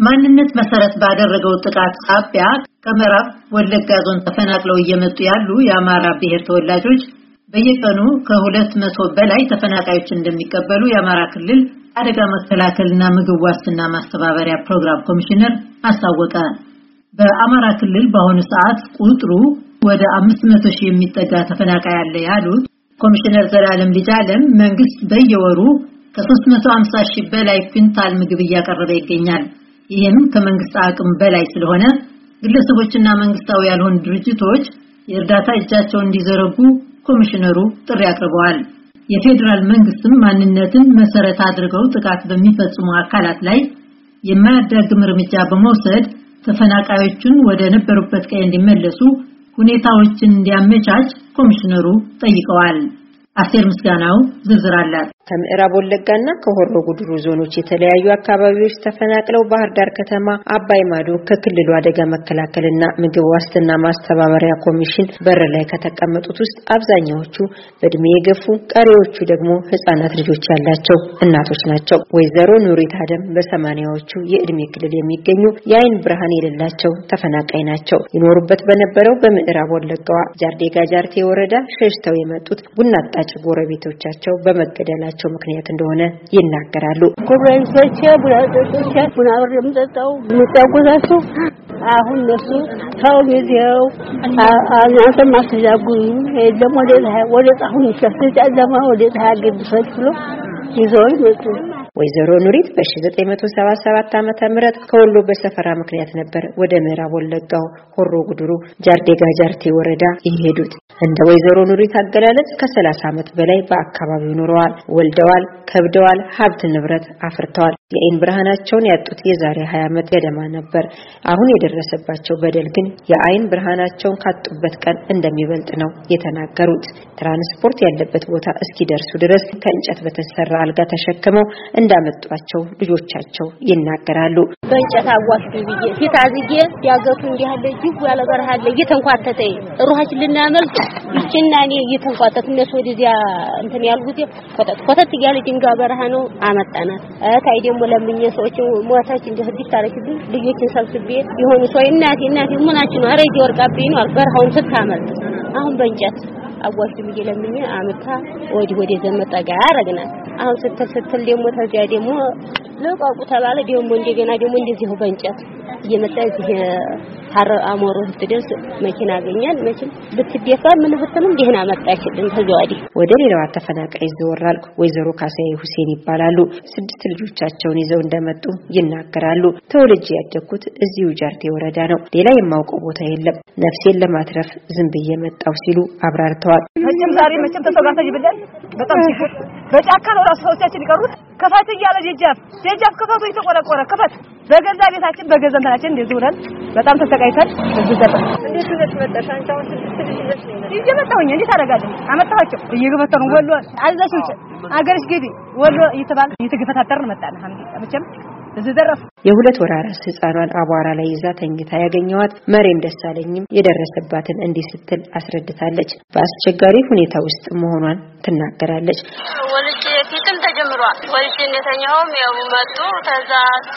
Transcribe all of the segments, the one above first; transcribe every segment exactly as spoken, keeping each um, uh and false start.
ማንነት መሰረት ባደረገው ጥቃት ሳቢያ ከምዕራብ ወለጋ ዞን ተፈናቅለው እየመጡ ያሉ የአማራ ብሔር ተወላጆች በየቀኑ ከሁለት መቶ በላይ ተፈናቃዮች እንደሚቀበሉ የአማራ ክልል አደጋ መከላከልና ምግብ ዋስትና ማስተባበሪያ ፕሮግራም ኮሚሽነር አስታወቀ። በአማራ ክልል በአሁኑ ሰዓት ቁጥሩ ወደ አምስት መቶ ሺህ የሚጠጋ ተፈናቃይ አለ ያሉት ኮሚሽነር ዘላለም ሊጃለም መንግስት በየወሩ ከ350 ሺህ በላይ ኩንታል ምግብ እያቀረበ ይገኛል። ይህም ከመንግስት አቅም በላይ ስለሆነ ግለሰቦችና መንግስታዊ ያልሆኑ ድርጅቶች የእርዳታ እጃቸውን እንዲዘረጉ ኮሚሽነሩ ጥሪ አቅርበዋል። የፌደራል መንግስትም ማንነትን መሰረት አድርገው ጥቃት በሚፈጽሙ አካላት ላይ የማያዳግም እርምጃ በመውሰድ ተፈናቃዮቹን ወደ ነበሩበት ቀይ እንዲመለሱ ሁኔታዎችን እንዲያመቻች ኮሚሽነሩ ጠይቀዋል። አስቴር ምስጋናው ዝርዝር አላት። ከምዕራብ ወለጋና ከሆሮ ጉድሩ ዞኖች የተለያዩ አካባቢዎች ተፈናቅለው ባህር ዳር ከተማ አባይ ማዶ ከክልሉ አደጋ መከላከልና ምግብ ዋስትና ማስተባበሪያ ኮሚሽን በር ላይ ከተቀመጡት ውስጥ አብዛኛዎቹ በእድሜ የገፉ ቀሪዎቹ ደግሞ ህፃናት ልጆች ያላቸው እናቶች ናቸው። ወይዘሮ ኑሪት አደም በሰማኒያዎቹ የእድሜ ክልል የሚገኙ የአይን ብርሃን የሌላቸው ተፈናቃይ ናቸው። ይኖሩበት በነበረው በምዕራብ ወለጋዋ ጃርዴጋ ጃርቴ ወረዳ ሸሽተው የመጡት ቡና አጣጭ ጎረቤቶቻቸው በመገደላቸው ምክንያት እንደሆነ ይናገራሉ። ጎረቤቶቼ ቡና አጣጮች ቡና አብረን ጠጣው ምታጎዛቸው አሁን ነሱ ታው ጊዜው አናንተ ማስተጃጉኝ ደሞ ወደ ወደ ጣሁን ይከፍታለማ ወደ ታግድ ፈጥሎ ይዞይ መጡ። ወይዘሮ ኑሪት በ1977 ዓመተ ምህረት ከወሎ በሰፈራ ምክንያት ነበር ወደ ምዕራብ ወለጋው ሆሮ ጉድሩ ጃርዴጋ ጃርቴ ወረዳ ይሄዱት። እንደ ወይዘሮ ኑሪት አገላለጽ ከ30 ዓመት በላይ በአካባቢው ኖረዋል፣ ወልደዋል፣ ከብደዋል፣ ሀብት ንብረት አፍርተዋል። የአይን ብርሃናቸውን ያጡት የዛሬ ሃያ ዓመት ገደማ ነበር። አሁን የደረሰባቸው በደል ግን የአይን ብርሃናቸውን ካጡበት ቀን እንደሚበልጥ ነው የተናገሩት። ትራንስፖርት ያለበት ቦታ እስኪደርሱ ድረስ ከእንጨት በተሰራ አልጋ ተሸክመው እንዳመጧቸው ልጆቻቸው ይናገራሉ። በእንጨት አዋሽዱ ብዬ ፊታዝጌ ያገቱ እንዲህ አለ ጅብ ያለ በረሃ አለ እየተንኳተተ ሩሃችን ልናመልጥ ይችና እኔ እየተንኳተተ እነሱ ወደዚያ እንትን ያልኩት ኮተት ኮተት ያለ ድንጋይ በረሃ ነው አመጣናት። አታይ ደግሞ ለምኜ ሰዎች ሞታች እንደ ህዲስ ታረክብኝ ልጆችን ሰብስቤ የሆኑ ሰው እናቴ እናቴ ምናችን ነው አረጅ ወርቃብኝ ነው በረሃውን ስታመልጥ አሁን በእንጨት አዋሽዱ ብዬ ለምኜ አመጣ ወዲ ወደ ዘመጣጋ ያረግናል። አሁን ስትል ስትል ደግሞ ተዚያ ደግሞ ለቋቁ ተባለ ደግሞ እንደገና ደግሞ እንደዚህ በእንጨት እየመጣ እዚህ ሐረ አሞሮ ትደርስ መኪና አገኛል መኪና ብትደፋ ምን ብትልም ደህና መጣችልን። ተዘዋዲ ወደ ሌላው ተፈናቃይ ዘወራል። ወይዘሮ ካሳይ ሁሴን ይባላሉ። ስድስት ልጆቻቸውን ይዘው እንደመጡ ይናገራሉ። ተወልጄ ያደኩት እዚሁ ጃርቴ ወረዳ ነው። ሌላ የማውቀው ቦታ የለም። ነፍሴን ለማትረፍ ዝም ብዬ መጣው ሲሉ አብራርተዋል። መቼም ዛሬ መቼም ተሰጋታጅ ብለን በጣም ሲፈር በጫካ ነው ራስ ሰዎቻችን ይቀሩት ከፋት ይያለ ጀጃፍ ጀጃፍ ከፋቱ ይተቆረቆረ ከፋት በገዛ ቤታችን በገዛ እንተናችን እንደዚህ ሆነን በጣም ተሰቃይተን እዚህ ደረሰ። እንዴት ነው መጣሽ? አንቺ አሁን ስድስት ልጅ ነሽ ነው ይጀመጣውኝ እንዴት አደረጋለሁ? አመጣኋቸው እየገፈተሩ ወሎ አዛሽውጭ አገርሽ ግዲ ወሎ ይተባል እየተገፈታተርን መጣን። አልሐምዱሊላህ መቼም እዚህ ደረስ። የሁለት ወር አራስ ህፃኗን አቧራ ላይ ይዛ ተኝታ ያገኘዋት መሬም ደሳለኝም የደረሰባትን እንዲህ ስትል አስረድታለች። በአስቸጋሪ ሁኔታ ውስጥ መሆኗን ትናገራለች። ወልጄ ፊትም ተጀምሯል። ወልጄ እንደተኛውም ያው መጡ ተዛ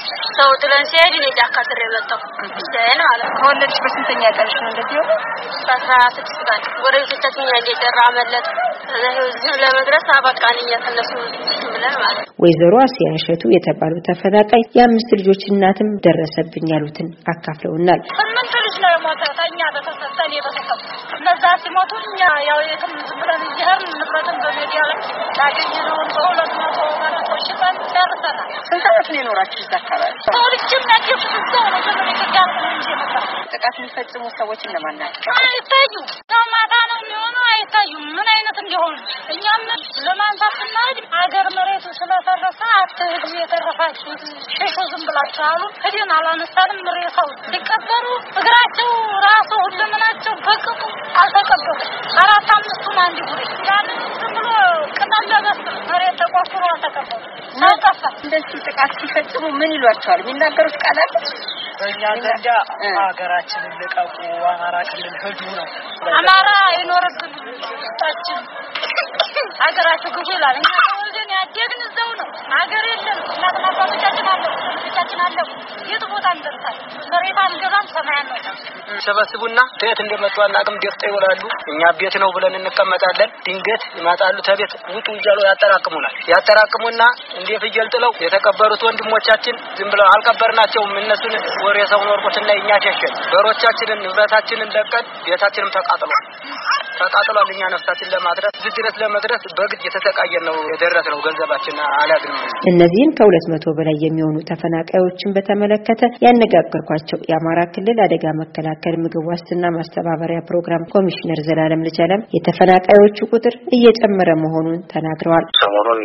ሰው ጥለን ሲሄድ እኔ ጫካ ስር መጣሁ። እሰየን ማለት ከወለድሽ በስንተኛ ቀንሽ ነው እንደዚህ ነው? አስራ ስድስት ቀን ወሬቶቻችን እንደደራ መለጥ ለህዝብ ለመድረስ አበቃንኛ ተነሱ ብለን ማለት። ወይዘሮ አሲያ እሸቱ የተባሉ ተፈናቃይ የአምስት ልጆች እናትም ደረሰብኝ ያሉትን አካፍለውናል። ስምንት ልጅ ነው የሞተው ታኛ በተሰጠን የበተሰብ ለዛ ሲሞቱኛ ያው የትም ብለን ይሄን ንብረትን በሚዲያ ላይ ታገኘነው በሁለት መቶ ማራቶች ባል ደርሰናል። ስንት ዓመት ነው የኖራችሁ እዛ አካባቢ? ሰዎችም ናቸው ተሰው ነው ከመከታተል ነው እንጂ መጣ ጥቃት የሚፈጽሙ ሰዎች እነማን ናቸው? አይታዩ ማታ ነው የሚሆነው አይታዩም ምን አይነት እንደሆነ እኛም ለማንሳትና አገር መሬቱ ስለፈረሰ አትሄዱ የተረፋችሁ ሸሾ ዝም ብላችሁ አሉ። ሄደን አላነሳንም። ሬሳው ሲቀበሩ እግራቸው ራሱ ሁሉምናቸው በቅጡ አልተቀበሩ። አራት አምስቱን አንድ ጉሪ ያን ዝም ብሎ ቅጠል ለበስ መሬት ተቆፍሮ ተቀበሩ። ሳይጠፋ እንደዚህ ጥቃት ሲፈጽሙ ምን ይሏቸዋል? የሚናገሩት ቃል አለ? በእኛ ዘንዳ ሀገራችንን ልቀቁ፣ አማራ ክልል ሂዱ ነው። አማራ አይኖርብን ታችን ሀገራችሁ ግቡ ይላል። እኛ ተወልደን ያደግን እዛው ነው። ሀገር የለም እና እናትና አባቶቻችን አለ ልጆቻችን አለ የት ቦታ እንደርሳል መሬታን ገባን ሰማያን ነው ሰበስቡና ከየት እንደመጡ አናውቅም ደፍጠው ይወላሉ እኛ ቤት ነው ብለን እንቀመጣለን ድንገት ይመጣሉ ተቤት ውጡ እያሉ ያጠራቅሙናል ያጠራቅሙና እንደ ፍየል ጥለው የተቀበሩት ወንድሞቻችን ዝም ብለው አልቀበርናቸውም እነሱን ወሬ ሰው ወርቆትና እኛ ሸሸን በሮቻችንን ንብረታችንን ለቀን ቤታችንም ተቃጥሏል ተቃጥሏል እኛ ነፍሳችን ለማድረስ ዝድረት ለመድረስ በግድ የተሰቃየን ነው የደረስነው ገንዘባችን አላግንም እነዚህን ከሁለት መቶ በላይ የሚሆኑ ተፈናቃዮችን በተመለከተ ያነጋገርኳቸው የአማራ ክልል አደጋ መከላከል ምግብ ዋስትና ማስተባበሪያ ፕሮግራም ኮሚሽነር ዘላለም ልጃለም የተፈናቃዮቹ ቁጥር እየጨመረ መሆኑን ተናግረዋል ሰሞኑን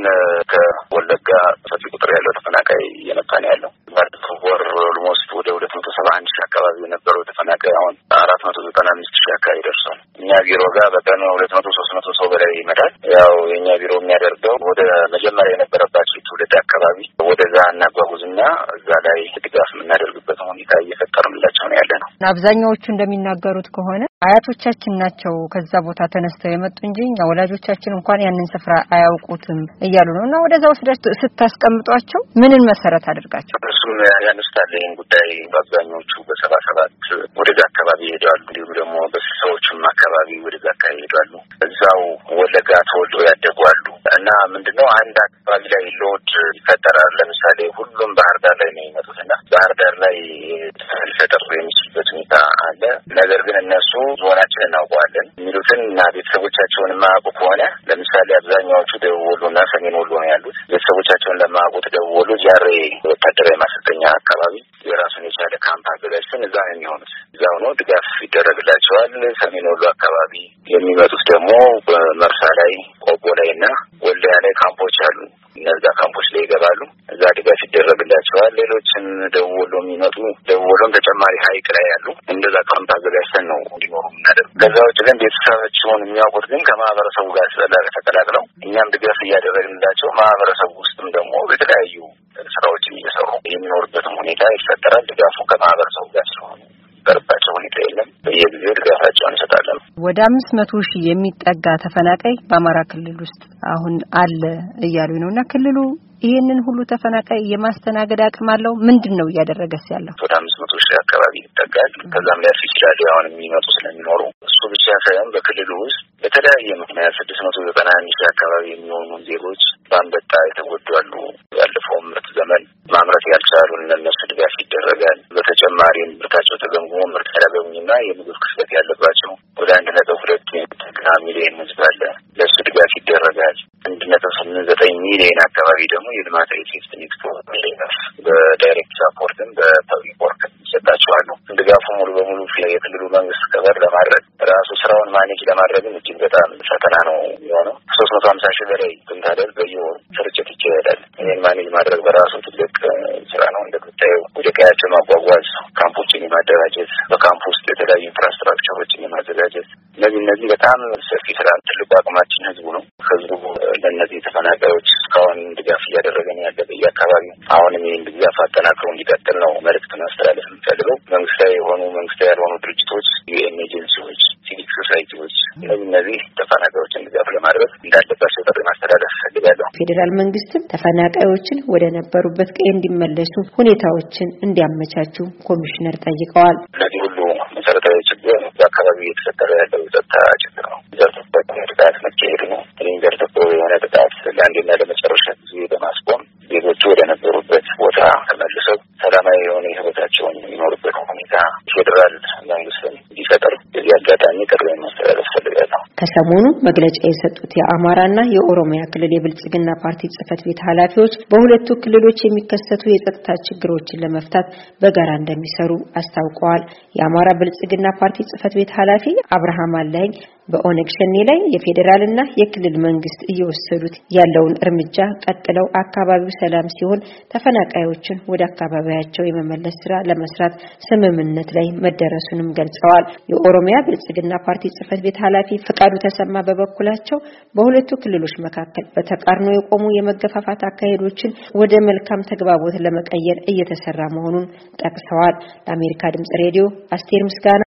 ከወለጋ ሰፊ ቁጥር ያለው ተፈናቃይ እየመጣ ነው ያለው ወር ኦልሞስት ወደ ሁለት መቶ ሰባ አንድ ሺህ አካባቢ የነበረው ተፈናቃይ አሁን አራት መቶ ዘጠና አምስት ሺህ አካባቢ ደርሷል እኛ ቢሮ ጋር በቀን ሁለት መቶ ሶስት መቶ ሰው በላይ ይመጣል ያው የኛ ቢሮ የሚያደርገው ወደ መጀመሪያ የነበረባቸው ትውልድ አካባቢ ወደዛ እናጓጉዝና እዛ ላይ ድጋፍ የምናደርግበት ሁኔታ እየፈጠርንላቸው ነው ያለነው አብዛኛዎቹ እንደሚናገሩት ከሆነ አያቶቻችን ናቸው ከዛ ቦታ ተነስተው የመጡ እንጂ እኛ ወላጆቻችን እንኳን ያንን ስፍራ አያውቁትም እያሉ ነውና ወደዛ ወስዳችሁ ስታስቀምጧቸው ምንን መሰረት አድርጋችሁ እሱም ያነስታል ይሄን ጉዳይ በአብዛኞቹ በሰባ ሰባት ወደዛ አካባቢ ይሄዳሉ እንዲሁም ደግሞ በስልሳዎቹም አካባቢ ወደዛ አካባቢ ይሄዳሉ እዛው ወለጋ ተወልደው ያደጉ አሉ እና ምንድነው አንድ አካባቢ ላይ ሎድ ይፈጠራል ለምሳሌ ሁሉም ባህር ዳር ላይ ነው የሚመጡትና ባህር ዳር ላይ ሊፈጠር የሚችልበት ሁኔታ አለ ነገር ግን እነሱ ዞናችንን እናውቀዋለን የሚሉትን እና ቤተሰቦቻቸውን የማያውቁ ከሆነ ለምሳሌ አብዛኛዎቹ ደቡብ ወሎና ሰሜን ወሎ ነው ያሉት ቤተሰቦቻቸውን ለማያውቁት ደቡብ ወሎ ጃሬ ወታደራዊ ማሰልጠኛ አካባቢ የራሱን የቻለ ካምፕ አዘጋጅተን እዛ ነው የሚሆኑት እዛው ነው ድጋፍ ይደረግላቸዋል ሰሜን ወሎ አካባቢ የሚመጡት ደግሞ በመርሳ ላይ ቆቦ ላይና ወልዲያ ላይ ካምፖች አሉ እነዛ ካምፖች ላይ ይገባሉ እዛ ድጋፍ ይደረግላቸዋል ሌሎችም ደቡብ ወሎ የሚመጡ ደቡብ ወሎም ተጨማሪ ሀይቅ ላይ ያሉ እንደዛ ካምፕ አዘጋጅተን ነው እንዲኖሩ የምናደርግ ከዛ ውጭ ግን ቤተሰባቸውን የሚያውቁት ግን ከማህበረሰቡ ጋር ተቀላቅለው እኛም ድጋፍ እያደረግንላቸው ማህበረሰቡ ውስጥም ደግሞ የተለያዩ ስራዎችን እየሰሩ የሚኖርበትም ሁኔታ ይፈጠራል ድጋፉ ከማህበረሰቡ ጋር ስለሆነ በርባቸው ሁኔታ የለም በየጊዜው ድጋፋቸውን እንሰጣለን ወደ አምስት መቶ ሺህ የሚጠጋ ተፈናቃይ በአማራ ክልል ውስጥ አሁን አለ እያሉ ነውና ክልሉ ይሄንን ሁሉ ተፈናቃይ የማስተናገድ አቅም አለው ምንድነው እያደረገስ ያለው ወደ አምስት መቶ ሺህ አካባቢ ይጠጋል ከዛም ላይ ይችላል አሁን የሚመጡ ስለሚኖሩ እሱ ብቻ ሳይሆን በክልሉ ውስጥ በተለያየ ምክንያት ስድስት መቶ ዘጠና አንድ ሺህ አካባቢ የሚሆኑ ዜጎች በአንበጣ የተጎዱ አሉ ያለፈው ምርት ዘመን ማምረት ያልቻሉ እነሱ ድጋፍ ይደረጋል በተጨማሪም ምርታቸው ተገምግሞ ምርት ያላገኙና የምግብ ክፍተት ያለባቸው ወደ አንድ ነጥብ ሁለት ሚሊዮን ህዝብ አለ ለሱ ድጋፍ ይደረጋል አንድ ነጥብ ስምንት ዘጠኝ ሚሊዮን አካባቢ ደግሞ የልማታዊ ሴፍትኔት ፕሮግራም በዳይሬክት ሳፖርትም በፐብሊክ ወርክ ይሰጣቸዋል ድጋፉ ሙሉ በሙሉ የክልሉ መንግስት ከበር ለማድረግ ራሱ ስራውን ማኔጅ ለማድረግም እጅግ በጣም ፈተና ነው የሚሆነው ሶስት መቶ ሀምሳ ሺህ በላይ ኩንታል በየወሩ ስርጭት ይካሄዳል ይህን ማኔጅ ማድረግ በራሱ ትልቅ ስራ ነው እንደምታየው ወደ ቀያቸው ማጓጓዝ ካምፖችን የማደራጀት በካምፕ ውስጥ የተለያዩ ኢንፍራስትራክቸሮችን የማዘጋጀት እነዚህ እነዚህ በጣም ሰፊ ስራ ትልቁ አቅማችን ህዝቡ ነው ህዝቡ ለእነዚህ ተፈናቃዮች እስካሁን ድጋፍ እያደረገን ያለ በየአካባቢው አሁንም ይህን ድጋፍ አጠናክሮ እንዲቀጥል ነው መልዕክት ማስተላለፍ የምፈልገው መንግስታዊ የሆኑ መንግስታዊ ያልሆኑ ድርጅቶች ዩኤን ኤጀንሲዎች ሲቪክ ሶሳይቲዎች እነዚህ እነዚህ ተፈናቃዮችን ድጋፍ ለማድረግ እንዳለባቸው ጥሪ ማስተላለፍ ፈልጋለሁ ፌዴራል መንግስትም ተፈናቃዮችን ወደ ነበሩበት ቀይ እንዲመለሱ ሁኔታዎችን እንዲያመቻቹ ኮሚሽነር ጠይቀዋል እነዚህ ሁሉ መሰረታዊ ችግር በአካባቢ እየተፈጠረ ያለው የጸጥታ ችግር ነው ዘርተበት ጥቃት መካሄድ ነው ይህን ዘርተበት የሆነ ጥቃት ለአንዴና ለመጨረሻ ጊዜ በማስቆም ዜጎቹ ወደ ነበሩበት ቦታ ተመልሰው ሰላማዊ የሆነ ህይወታቸውን የሚኖሩበት ሁኔታ ፌዴራል መንግስትን እንዲፈጠር በዚህ አጋጣሚ ጥሪ ማስተላለፍ ፈልጋለሁ ከሰሞኑ መግለጫ የሰጡት የአማራና የኦሮሚያ ክልል የብልጽግና ፓርቲ ጽህፈት ቤት ኃላፊዎች በሁለቱ ክልሎች የሚከሰቱ የጸጥታ ችግሮችን ለመፍታት በጋራ እንደሚሰሩ አስታውቀዋል የአማራ ብልጽግና ፓርቲ ጽህፈት ቤት ኃላፊ አብርሃም አላኝ በኦነግ ሸኔ ላይ የፌዴራልና የክልል መንግስት እየወሰዱት ያለውን እርምጃ ቀጥለው አካባቢው ሰላም ሲሆን ተፈናቃዮችን ወደ አካባቢያቸው የመመለስ ስራ ለመስራት ስምምነት ላይ መደረሱንም ገልጸዋል የኦሮሚያ ብልጽግና ፓርቲ ጽህፈት ቤት ኃላፊ ፍቃዱ ተሰማ በበኩላቸው በሁለቱ ክልሎች መካከል በተቃርኖ የቆሙ የመገፋፋት አካሄዶችን ወደ መልካም ተግባቦት ለመቀየር እየተሰራ መሆኑን ጠቅሰዋል ለአሜሪካ ድምጽ ሬዲዮ አስቴር ምስጋና